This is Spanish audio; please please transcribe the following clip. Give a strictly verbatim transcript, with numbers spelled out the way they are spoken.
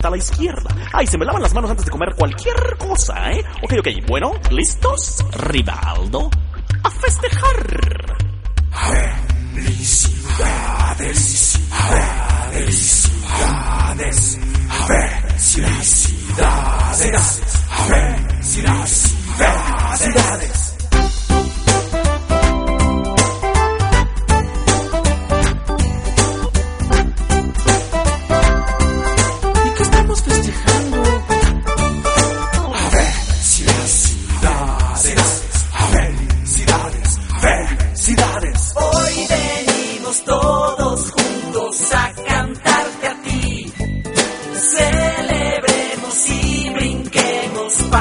a la izquierda. Ay, se me lavan las manos antes de comer cualquier cosa, ¿eh? Ok, ok, bueno, ¿listos? Rivaldo, a festejar. Felicidades.